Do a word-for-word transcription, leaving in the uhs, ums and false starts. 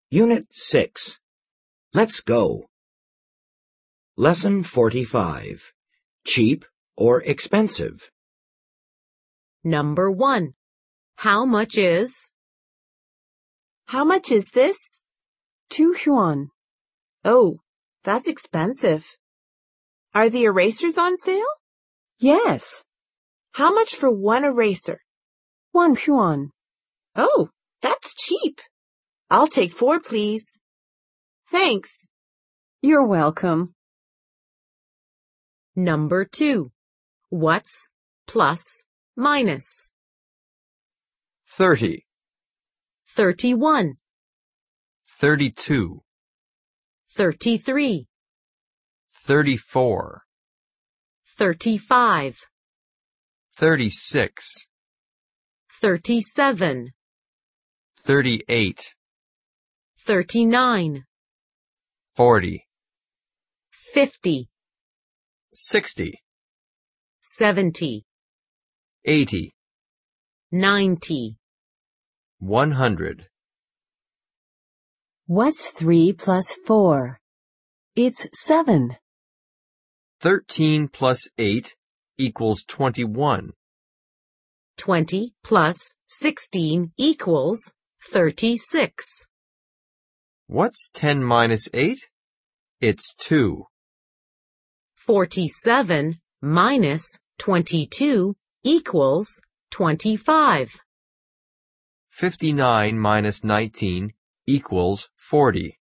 Unit six. Let's go. Lesson forty-five. Cheap or expensive? Number one. How much is? How much is this? Two yuan. Oh, that's expensive. Are the erasers on sale? Yes. How much for one eraser? One yuan. Oh, that's cheap. I'll take four, please. Thanks. You're welcome. Number two. What's plus minus? Thirty, Thirty-one, thirty-two, thirty-three, thirty-four, thirty-five, thirty-six, thirty-seven, thirty-eight, thirty-nine, forty, fifty, sixty, seventy, eighty, ninety. one hundred. What's three plus four? It's seven. Thirteen plus eight equals twenty-one. Twenty plus sixteen equals thirty-six. What's ten minus eight? It's two. Forty-seven minus twenty-two equals twenty-five. Fifty-nine minus nineteen equals forty.